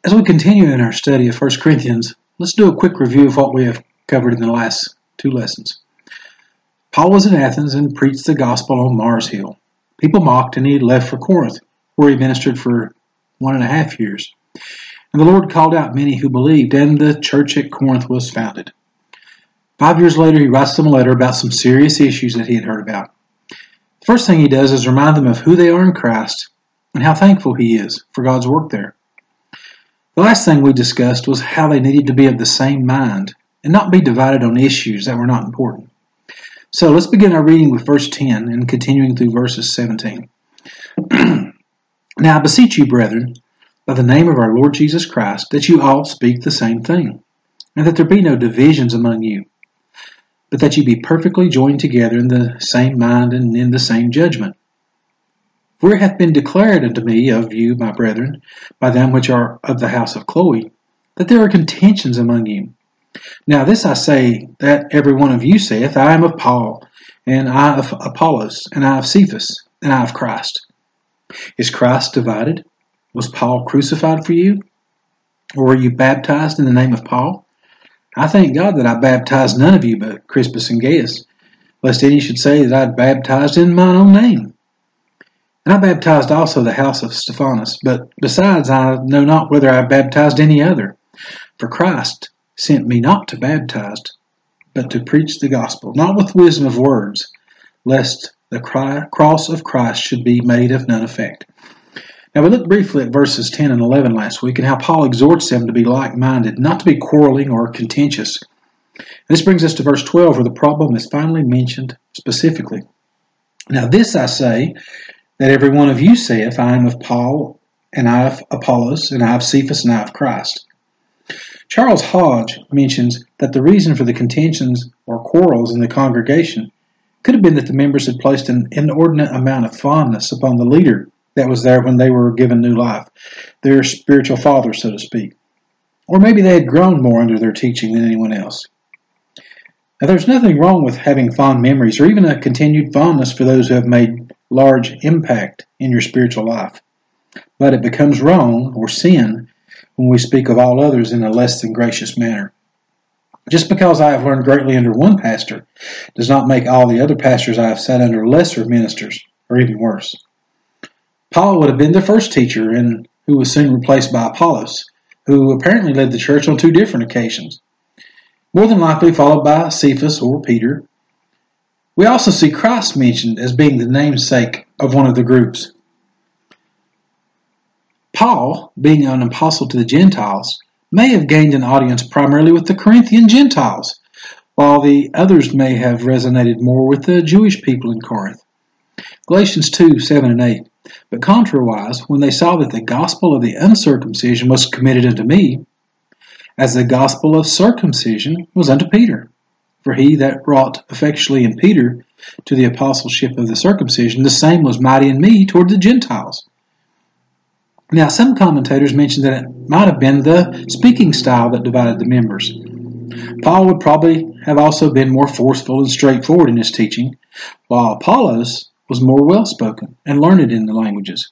As we continue in our study of 1 Corinthians, let's do a quick review of what we have covered in the last two lessons. Paul was in Athens and preached the gospel on Mars Hill. People mocked, and he left for Corinth, where he ministered for 1.5 years. And the Lord called out many who believed, and the church at Corinth was founded. 5 years later, he writes them a letter about some serious issues that he had heard about. The first thing he does is remind them of who they are in Christ and how thankful he is for God's work there. The last thing we discussed was how they needed to be of the same mind and not be divided on issues that were not important. So let's begin our reading with verse 10 and continuing through verses 17. Now I beseech you, brethren, by the name of our Lord Jesus Christ, that you all speak the same thing, and that there be no divisions among you, but that you be perfectly joined together in the same mind and in the same judgment. For it hath been declared unto me of you, my brethren, by them which are of the house of Chloe, that there are contentions among you. Now this I say, that every one of you saith, I am of Paul, and I of Apollos, and I of Cephas, and I of Christ. Is Christ divided? Was Paul crucified for you? Or were you baptized in the name of Paul? I thank God that I baptized none of you but Crispus and Gaius, lest any should say that I had baptized in mine own name. And I baptized also the house of Stephanas, but besides I know not whether I baptized any other. For Christ sent me not to baptize, but to preach the gospel, not with wisdom of words, lest the cross of Christ should be made of none effect. Now we looked briefly at verses 10 and 11 last week and how Paul exhorts them to be like-minded, not to be quarreling or contentious. And this brings us to verse 12 where the problem is finally mentioned specifically. Now this I say, that every one of you saith, I am of Paul, and I of Apollos, and I of Cephas, and I of Christ. Charles Hodge mentions that the reason for the contentions or quarrels in the congregation could have been that the members had placed an inordinate amount of fondness upon the leader that was there when they were given new life, their spiritual father, so to speak. Or maybe they had grown more under their teaching than anyone else. Now, there's nothing wrong with having fond memories or even a continued fondness for those who have made large impact in your spiritual life. But it becomes wrong or sin when we speak of all others in a less than gracious manner. Just because I have learned greatly under one pastor does not make all the other pastors I have sat under lesser ministers, or even worse. Paul would have been the first teacher, and who was soon replaced by Apollos, who apparently led the church on 2 different occasions, more than likely followed by Cephas or Peter. We also see Christ mentioned as being the namesake of one of the groups. Paul, being an apostle to the Gentiles, may have gained an audience primarily with the Corinthian Gentiles, while the others may have resonated more with the Jewish people in Corinth. Galatians 2, 7 and 8. But contrariwise, when they saw that the gospel of the uncircumcision was committed unto me, as the gospel of circumcision was unto Peter. For he that wrought effectually in Peter to the apostleship of the circumcision, the same was mighty in me toward the Gentiles. Now, some commentators mention that it might have been the speaking style that divided the members. Paul would probably have also been more forceful and straightforward in his teaching, while Apollos was more well-spoken and learned in the languages.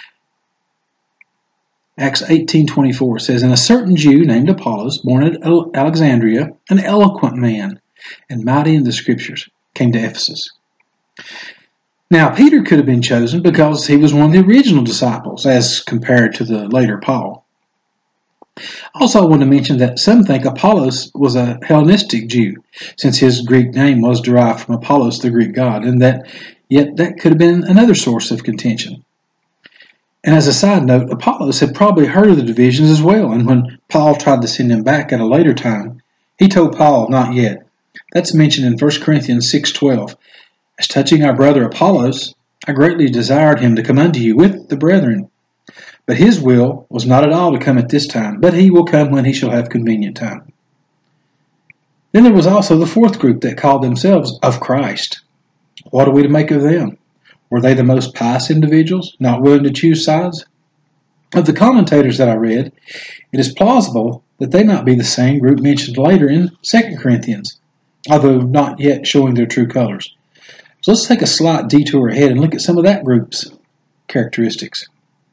Acts 18:24 says, And a certain Jew named Apollos, born at Alexandria, an eloquent man, and mighty in the Scriptures, came to Ephesus. Now, Peter could have been chosen because he was one of the original disciples, as compared to the later Paul. Also, I want to mention that some think Apollos was a Hellenistic Jew, since his Greek name was derived from Apollos, the Greek god, and yet that could have been another source of contention. And as a side note, Apollos had probably heard of the divisions as well, and when Paul tried to send him back at a later time, he told Paul, not yet. That's mentioned in 1 Corinthians 6:12. As touching our brother Apollos, I greatly desired him to come unto you with the brethren. But his will was not at all to come at this time, but he will come when he shall have convenient time. Then there was also the fourth group that called themselves of Christ. What are we to make of them? Were they the most pious individuals, not willing to choose sides? Of the commentators that I read, it is plausible that they might be the same group mentioned later in 2 Corinthians, although not yet showing their true colors. So let's take a slight detour ahead and look at some of that group's characteristics.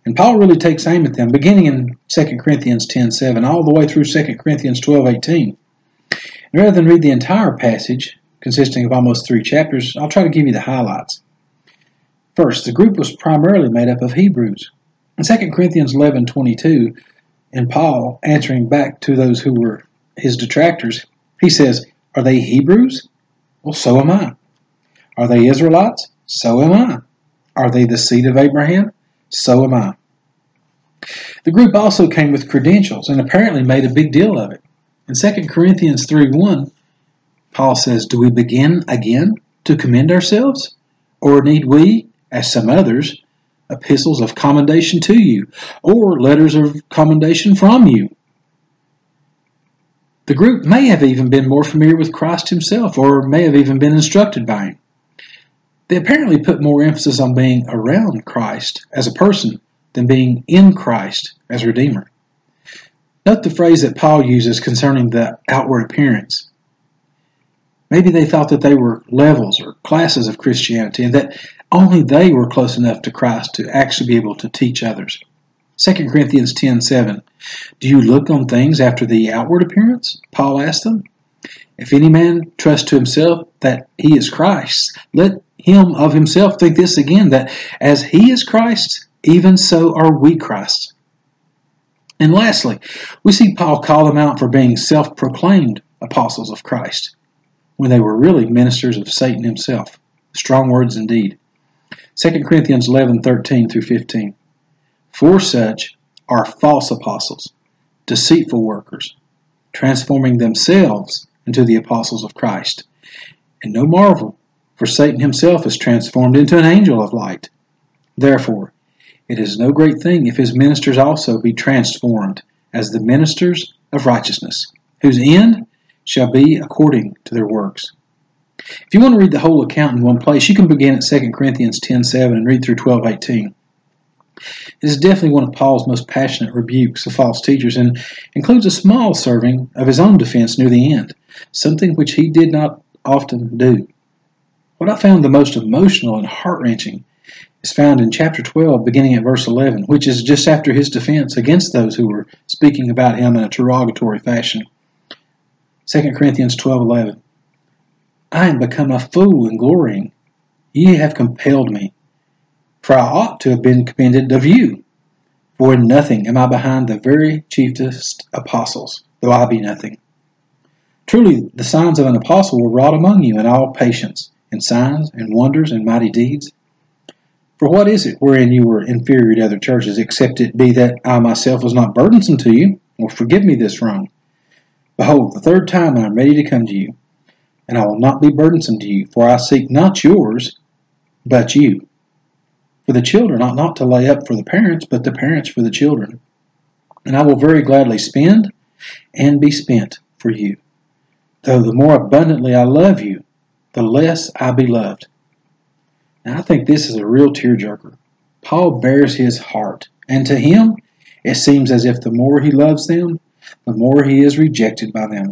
And Paul really takes aim at them, beginning in 2 Corinthians 10:7, all the way through 2 Corinthians 12:18. And rather than read the entire passage, consisting of almost 3 chapters, I'll try to give you the highlights. First, the group was primarily made up of Hebrews. In 2 Corinthians 11:22, and Paul answering back to those who were his detractors, he says, "Are they Hebrews? Well, so am I. Are they Israelites? So am I. Are they the seed of Abraham? So am I." The group also came with credentials and apparently made a big deal of it. In 2 Corinthians 3:1, Paul says, "Do we begin again to commend ourselves? Or need we, as some others, epistles of commendation to you, or letters of commendation from you?" The group may have even been more familiar with Christ himself, or may have even been instructed by him. They apparently put more emphasis on being around Christ as a person than being in Christ as Redeemer. Note the phrase that Paul uses concerning the outward appearance. Maybe they thought that they were levels or classes of Christianity and that only they were close enough to Christ to actually be able to teach others. 2 Corinthians 10:7, "Do you look on things after the outward appearance?" Paul asked them. "If any man trust to himself that he is Christ, let him of himself think this again, that as he is Christ, even so are we Christ." And lastly, we see Paul call them out for being self-proclaimed apostles of Christ, when they were really ministers of Satan himself. Strong words indeed. 2 Corinthians 11:13 through 15. "For such are false apostles, deceitful workers, transforming themselves into the apostles of Christ. And no marvel, for Satan himself is transformed into an angel of light. Therefore, it is no great thing if his ministers also be transformed as the ministers of righteousness, whose end shall be according to their works." If you want to read the whole account in one place, you can begin at 2 Corinthians 10:7 and read through 12:18. It is definitely one of Paul's most passionate rebukes of false teachers and includes a small serving of his own defense near the end, something which he did not often do. What I found the most emotional and heart-wrenching is found in chapter 12, beginning at verse 11, which is just after his defense against those who were speaking about him in a derogatory fashion. 2 Corinthians 12:11, "I am become a fool in glorying. Ye have compelled me. For I ought to have been commended of you. For in nothing am I behind the very chiefest apostles, though I be nothing. Truly the signs of an apostle were wrought among you in all patience, in signs and wonders and mighty deeds. For what is it wherein you were inferior to other churches, except it be that I myself was not burdensome to you? Or forgive me this wrong. Behold, the third time I am ready to come to you, and I will not be burdensome to you, for I seek not yours, but you. For the children ought not to lay up for the parents, but the parents for the children. And I will very gladly spend and be spent for you. Though the more abundantly I love you, the less I be loved." Now I think this is a real tearjerker. Paul bears his heart, and to him it seems as if the more he loves them, the more he is rejected by them.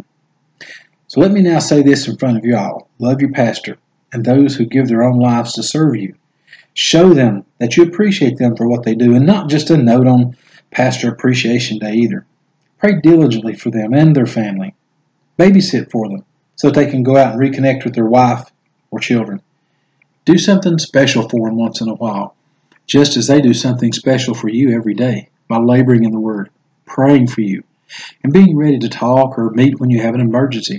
So let me now say this in front of you all. Love your pastor and those who give their own lives to serve you. Show them that you appreciate them for what they do, and not just a note on Pastor Appreciation Day either. Pray diligently for them and their family. Babysit for them so that they can go out and reconnect with their wife or children. Do something special for them once in a while, just as they do something special for you every day by laboring in the Word, praying for you, and being ready to talk or meet when you have an emergency.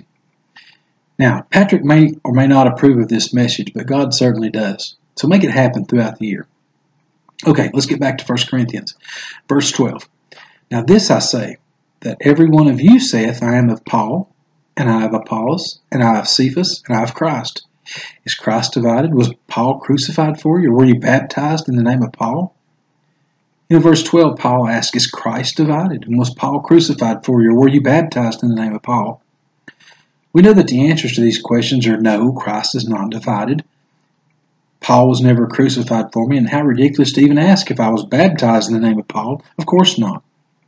Now, Patrick may or may not approve of this message, but God certainly does. So make it happen throughout the year. Okay, let's get back to 1 Corinthians. Verse 12. "Now this I say, that every one of you saith, I am of Paul, and I of Apollos, and I of Cephas, and I of Christ. Is Christ divided? Was Paul crucified for you, or were you baptized in the name of Paul?" In verse 12, Paul asks, is Christ divided? And was Paul crucified for you, or were you baptized in the name of Paul? We know that the answers to these questions are no, Christ is not divided. Paul was never crucified for me, and how ridiculous to even ask if I was baptized in the name of Paul. Of course not.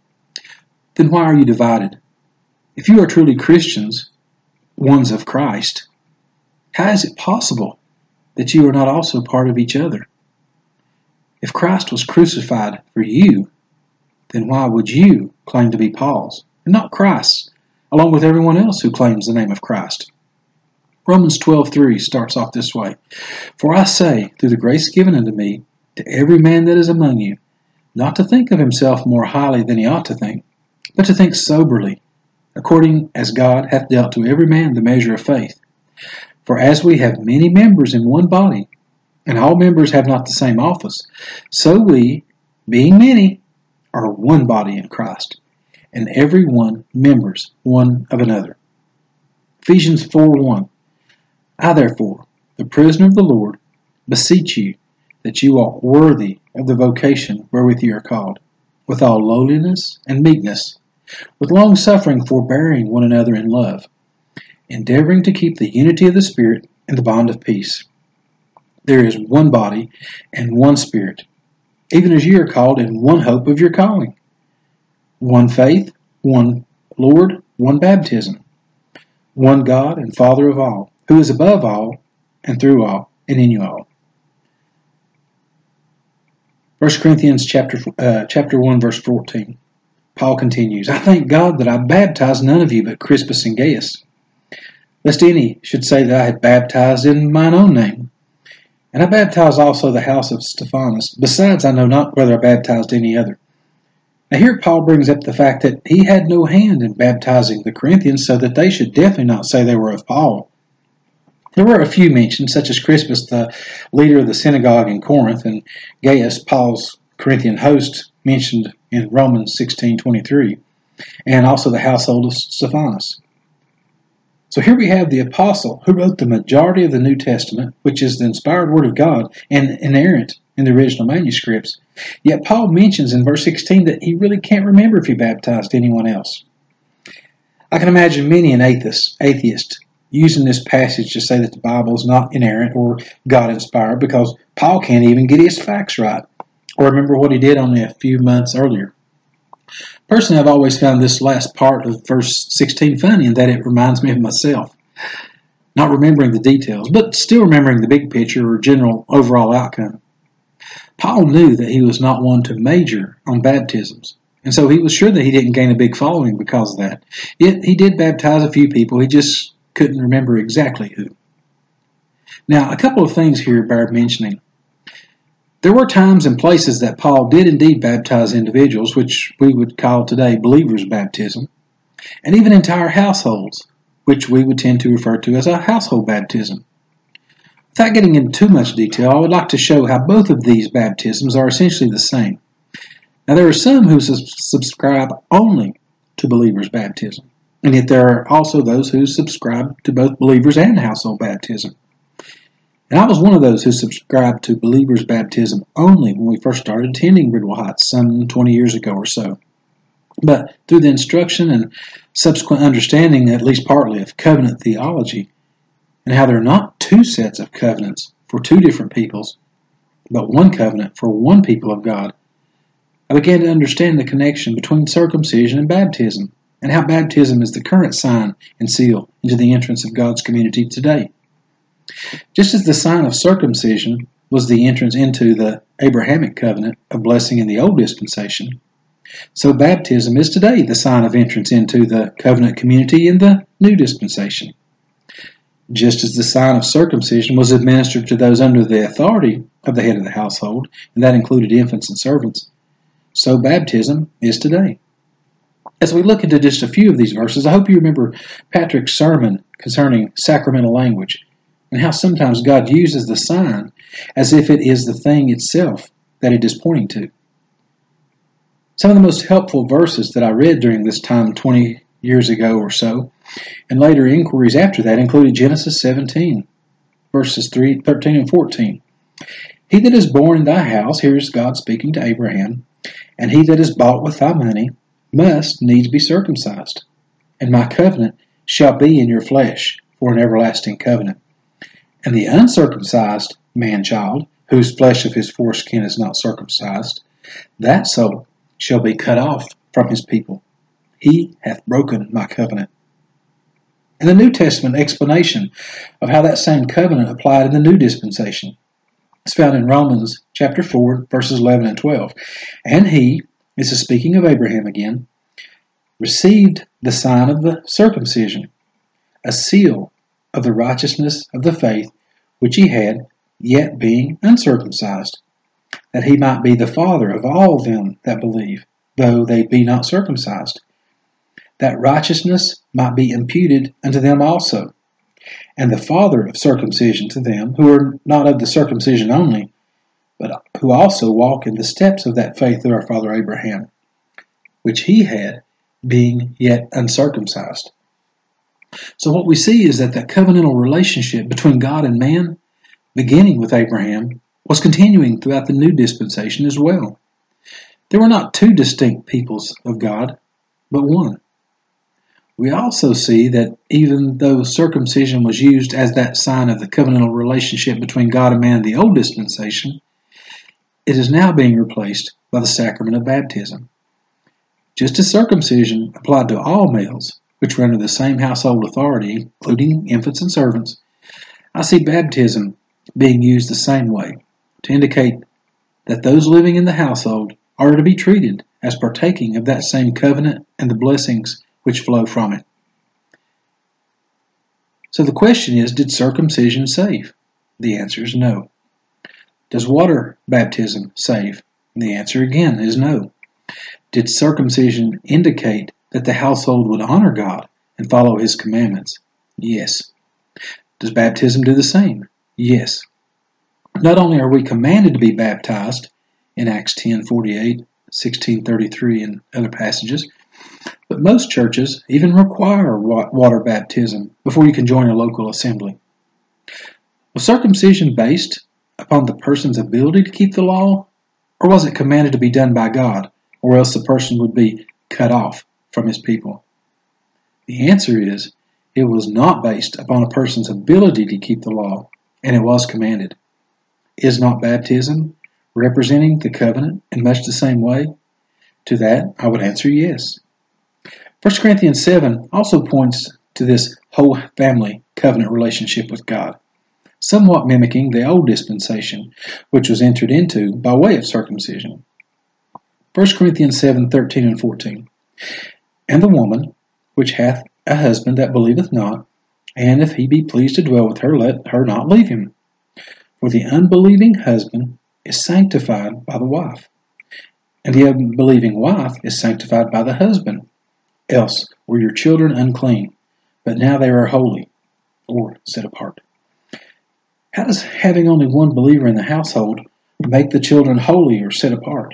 Then why are you divided? If you are truly Christians, ones of Christ, how is it possible that you are not also part of each other? If Christ was crucified for you, then why would you claim to be Paul's and not Christ's, along with everyone else who claims the name of Christ? Romans 12:3 starts off this way. For I say, through the grace given unto me, to every man that is among you, not to think of himself more highly than he ought to think, but to think soberly, according as God hath dealt to every man the measure of faith. For as we have many members in one body, and all members have not the same office, so we, being many, are one body in Christ, and every one members one of another. Ephesians 4:1. I therefore, the prisoner of the Lord, beseech you that you walk worthy of the vocation wherewith you are called, with all lowliness and meekness, with long-suffering, forbearing one another in love, endeavoring to keep the unity of the Spirit in the bond of peace. There is one body and one Spirit, even as you are called in one hope of your calling. One faith, one Lord, one baptism, one God and Father of all, who is above all, and through all, and in you all. 1 Corinthians chapter 1, verse 14. Paul continues, I thank God that I baptized none of you but Crispus and Gaius, lest any should say that I had baptized in mine own name. And I baptized also the house of Stephanas. Besides, I know not whether I baptized any other. Now here Paul brings up the fact that he had no hand in baptizing the Corinthians, so that they should definitely not say they were of Paul. There were a few mentioned, such as Crispus, the leader of the synagogue in Corinth, and Gaius, Paul's Corinthian host, mentioned in Romans 16:23, and also the household of Stephanas. So here we have the apostle who wrote the majority of the New Testament, which is the inspired word of God and inerrant in the original manuscripts. Yet Paul mentions in verse 16 that he really can't remember if he baptized anyone else. I can imagine many an atheist using this passage to say that the Bible is not inerrant or God-inspired because Paul can't even get his facts right or remember what he did only a few months earlier. Personally, I've always found this last part of verse 16 funny in that it reminds me of myself. Not remembering the details, but still remembering the big picture or general overall outcome. Paul knew that he was not one to major on baptisms, and so he was sure that he didn't gain a big following because of that. Yet he did baptize a few people, he just couldn't remember exactly who. Now, a couple of things here bear mentioning. There were times and places that Paul did indeed baptize individuals, which we would call today believers' baptism, and even entire households, which we would tend to refer to as a household baptism. Without getting into too much detail, I would like to show how both of these baptisms are essentially the same. Now, there are some who subscribe only to believers' baptism, and yet there are also those who subscribe to both believers and household baptism. And I was one of those who subscribed to believers' baptism only when we first started attending Bridwell Heights some 20 years ago or so. But through the instruction and subsequent understanding, at least partly, of covenant theology, and how there are not two sets of covenants for two different peoples, but one covenant for one people of God, I began to understand the connection between circumcision and baptism, and how baptism is the current sign and seal into the entrance of God's community today. Just as the sign of circumcision was the entrance into the Abrahamic covenant of blessing in the old dispensation, so baptism is today the sign of entrance into the covenant community in the new dispensation. Just as the sign of circumcision was administered to those under the authority of the head of the household, and that included infants and servants, so baptism is today. As we look into just a few of these verses, I hope you remember Patrick's sermon concerning sacramental language, and how sometimes God uses the sign as if it is the thing itself that it is pointing to. Some of the most helpful verses that I read during this time 20 years ago or so, and later inquiries after that, included Genesis 17, verses 13 and 14. He that is born in thy house, here is God speaking to Abraham, and he that is bought with thy money must needs be circumcised. And my covenant shall be in your flesh for an everlasting covenant. And the uncircumcised man-child, whose flesh of his foreskin is not circumcised, that soul shall be cut off from his people. He hath broken my covenant. And the New Testament explanation of how that same covenant applied in the new dispensation. It's found in Romans chapter 4, verses 11 and 12. And he, this is speaking of Abraham again, received the sign of the circumcision, a seal of the righteousness of the faith which he had, yet being uncircumcised, that he might be the father of all them that believe, though they be not circumcised, that righteousness might be imputed unto them also, and the father of circumcision to them who are not of the circumcision only, but who also walk in the steps of that faith of our father Abraham, which he had, being yet uncircumcised. So what we see is that the covenantal relationship between God and man, beginning with Abraham, was continuing throughout the new dispensation as well. There were not two distinct peoples of God, but one. We also see that even though circumcision was used as that sign of the covenantal relationship between God and man in the old dispensation, it is now being replaced by the sacrament of baptism. Just as circumcision applied to all males, which were under the same household authority, including infants and servants, I see baptism being used the same way, to indicate that those living in the household are to be treated as partaking of that same covenant and the blessings which flow from it. So the question is, did circumcision save? The answer is no. Does water baptism save? The answer again is no. Did circumcision indicate that the household would honor God and follow His commandments? Yes. Does baptism do the same? Yes. Not only are we commanded to be baptized in Acts 10:48, 16:33, and other passages, but most churches even require water baptism before you can join a local assembly. Was circumcision based upon the person's ability to keep the law, or was it commanded to be done by God, or else the person would be cut off from his people? The answer is, it was not based upon a person's ability to keep the law, and it was commanded. Is not baptism representing the covenant in much the same way? To that, I would answer yes. 1 Corinthians 7 also points to this whole family covenant relationship with God, somewhat mimicking the old dispensation, which was entered into by way of circumcision. 1 Corinthians 7:13 and 14. And the woman, which hath a husband that believeth not, and if he be pleased to dwell with her, let her not leave him. For the unbelieving husband is sanctified by the wife, and the unbelieving wife is sanctified by the husband. Else were your children unclean, but now they are holy, or set apart. How does having only one believer in the household make the children holy or set apart?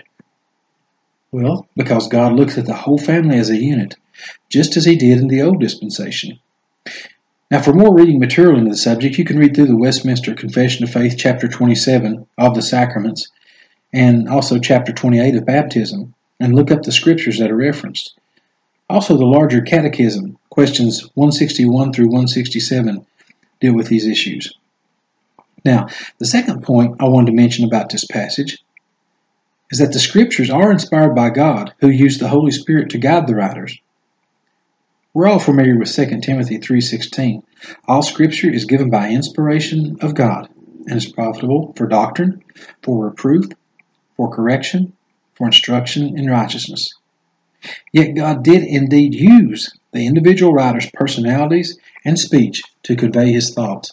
Well, because God looks at the whole family as a unit, just as He did in the old dispensation. Now, for more reading material into the subject, you can read through the Westminster Confession of Faith, chapter 27 of the Sacraments, and also chapter 28 of Baptism, and look up the scriptures that are referenced. Also, the larger catechism, questions 161 through 167, deal with these issues. Now, the second point I wanted to mention about this passage is that the scriptures are inspired by God, who used the Holy Spirit to guide the writers. We're all familiar with 2 Timothy 3:16. All scripture is given by inspiration of God and is profitable for doctrine, for reproof, for correction, for instruction in righteousness. Yet God did indeed use the individual writers' personalities and speech to convey His thoughts.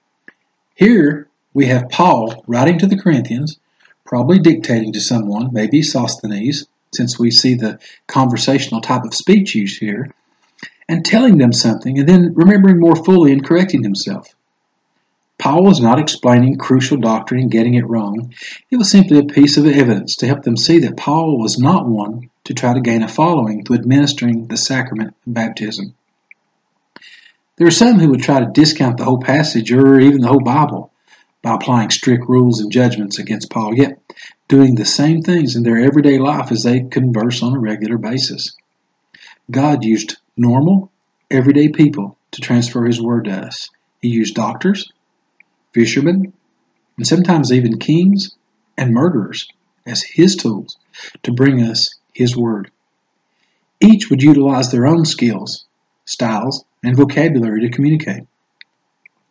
Here we have Paul writing to the Corinthians, probably dictating to someone, maybe Sosthenes, since we see the conversational type of speech used here, and telling them something and then remembering more fully and correcting himself. Paul was not explaining crucial doctrine and getting it wrong. It was simply a piece of evidence to help them see that Paul was not one to try to gain a following through administering the sacrament of baptism. There are some who would try to discount the whole passage or even the whole Bible by applying strict rules and judgments against Paul, yet doing the same things in their everyday life as they converse on a regular basis. God used normal, everyday people to transfer His word to us. He used doctors, fishermen, and sometimes even kings and murderers as His tools to bring us His word. Each would utilize their own skills, styles, and vocabulary to communicate.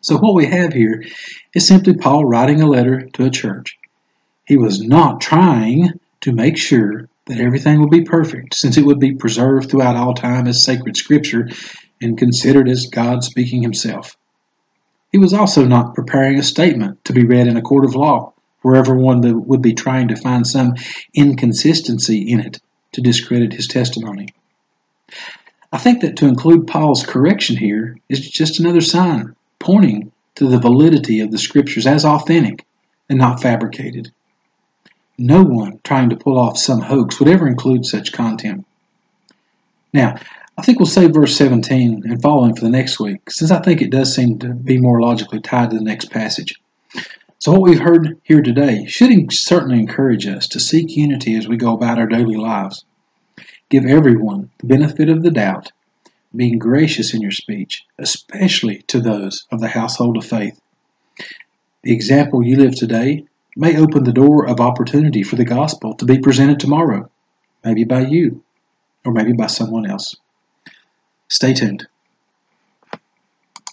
So what we have here is simply Paul writing a letter to a church. He was not trying to make sure that everything would be perfect, since it would be preserved throughout all time as sacred scripture and considered as God speaking himself. He was also not preparing a statement to be read in a court of law, where everyone would be trying to find some inconsistency in it to discredit his testimony. I think that to include Paul's correction here is just another sign pointing to the validity of the scriptures as authentic and not fabricated. No one trying to pull off some hoax would ever include such content. Now, I think we'll save verse 17 and following for the next week, since I think it does seem to be more logically tied to the next passage. So what we've heard here today should certainly encourage us to seek unity as we go about our daily lives. Give everyone the benefit of the doubt, being gracious in your speech, especially to those of the household of faith. The example you live today may open the door of opportunity for the gospel to be presented tomorrow, maybe by you, or maybe by someone else. Stay tuned.